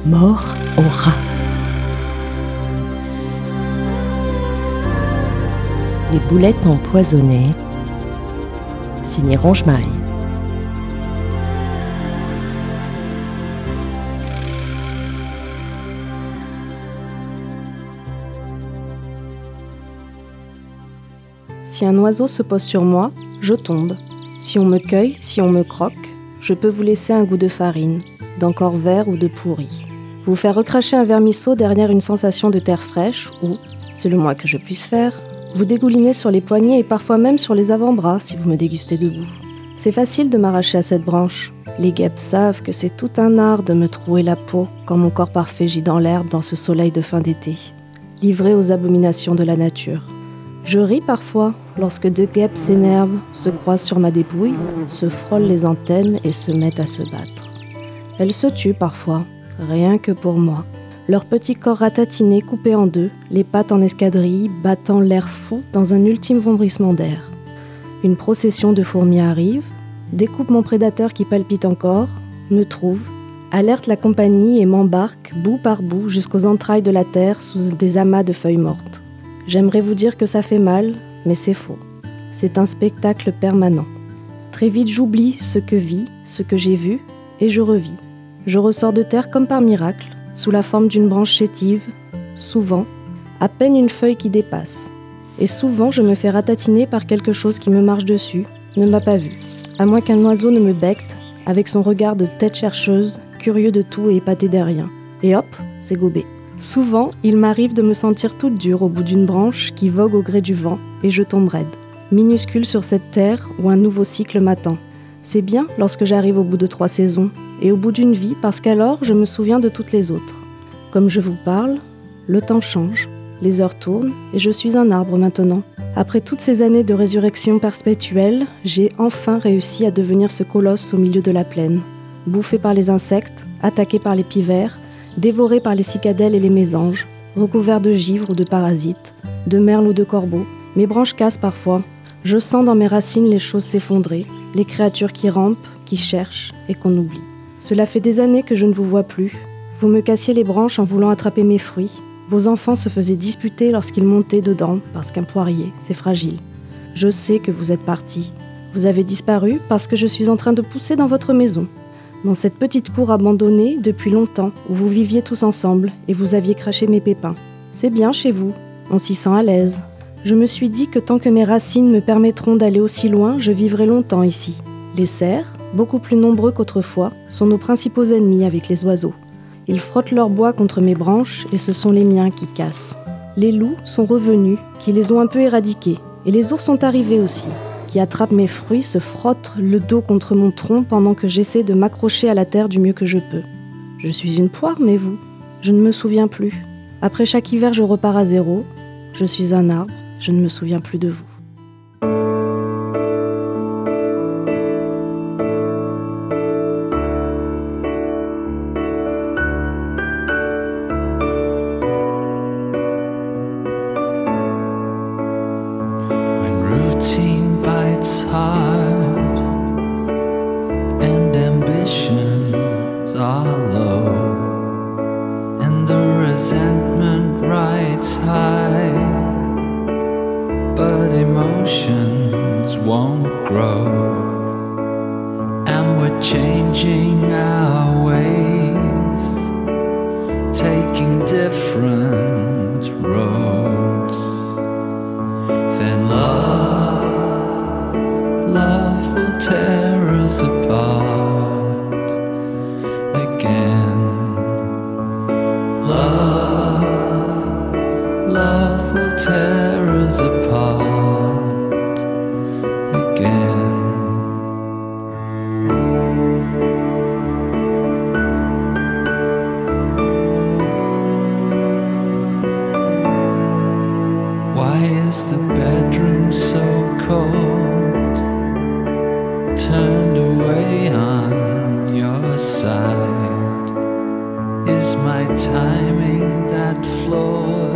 Mort au rat. Les boulettes empoisonnées, signé Ronge-Maille. Si un oiseau se pose sur moi, je tombe. Si on me cueille, si on me croque, je peux vous laisser un goût de farine, d'encore vert ou de pourri. Vous faire recracher un vermisseau derrière une sensation de terre fraîche ou, c'est le moins que je puisse faire, vous dégouliner sur les poignets et parfois même sur les avant-bras si vous me dégustez debout. C'est facile de m'arracher à cette branche. Les guêpes savent que c'est tout un art de me trouer la peau quand mon corps parfait gît dans l'herbe dans ce soleil de fin d'été, livré aux abominations de la nature. Je ris parfois lorsque deux guêpes s'énervent, se croisent sur ma dépouille, se frôlent les antennes et se mettent à se battre. Elles se tuent parfois, rien que pour moi. Leurs petits corps ratatinés coupés en deux, les pattes en escadrille, battant l'air fou dans un ultime vombrissement d'air. Une procession de fourmis arrive, découpe mon prédateur qui palpite encore, me trouve, alerte la compagnie et m'embarque bout par bout jusqu'aux entrailles de la terre sous des amas de feuilles mortes. J'aimerais vous dire que ça fait mal, mais c'est faux. C'est un spectacle permanent. Très vite, j'oublie ce que vit, ce que j'ai vu, et je revis. Je ressors de terre comme par miracle, sous la forme d'une branche chétive, souvent, à peine une feuille qui dépasse. Et souvent, je me fais ratatiner par quelque chose qui me marche dessus, ne m'a pas vu. À moins qu'un oiseau ne me becque, avec son regard de tête chercheuse, curieux de tout et épaté de rien. Et hop, c'est gobé. Souvent, il m'arrive de me sentir toute dure au bout d'une branche qui vogue au gré du vent, et je tombe raide, minuscule sur cette terre où un nouveau cycle m'attend. C'est bien lorsque j'arrive au bout de 3 saisons, et au bout d'une vie parce qu'alors je me souviens de toutes les autres. Comme je vous parle, le temps change, les heures tournent, et je suis un arbre maintenant. Après toutes ces années de résurrection perpétuelle, j'ai enfin réussi à devenir ce colosse au milieu de la plaine. Bouffé par les insectes, attaqué par les pivers, dévoré par les cicadelles et les mésanges, recouvert de givre ou de parasites, de merles ou de corbeaux. Mes branches cassent parfois. Je sens dans mes racines les choses s'effondrer, les créatures qui rampent, qui cherchent et qu'on oublie. Cela fait des années que je ne vous vois plus. Vous me cassiez les branches en voulant attraper mes fruits. Vos enfants se faisaient disputer lorsqu'ils montaient dedans, parce qu'un poirier, c'est fragile. Je sais que vous êtes partis. Vous avez disparu parce que je suis en train de pousser dans votre maison. Dans cette petite cour abandonnée depuis longtemps, où vous viviez tous ensemble et vous aviez craché mes pépins. C'est bien chez vous, on s'y sent à l'aise. Je me suis dit que tant que mes racines me permettront d'aller aussi loin, je vivrai longtemps ici. Les cerfs, beaucoup plus nombreux qu'autrefois, sont nos principaux ennemis avec les oiseaux. Ils frottent leur bois contre mes branches et ce sont les miens qui cassent. Les loups sont revenus, qui les ont un peu éradiqués. Et les ours sont arrivés aussi, qui attrapent mes fruits, se frottent le dos contre mon tronc pendant que j'essaie de m'accrocher à la terre du mieux que je peux. Je suis une poire, mais vous, je ne me souviens plus. Après chaque hiver, je repars à zéro. Je suis un arbre, je ne me souviens plus de vous. Routine bites hard and ambitions are low and the resentment rides high, but emotions won't grow and we're changing our ways, taking different roads. Then love will tear us apart again. Love will tear us apart again. Why is the bedroom so cold? Turned away on your side. Is my timing that flawed?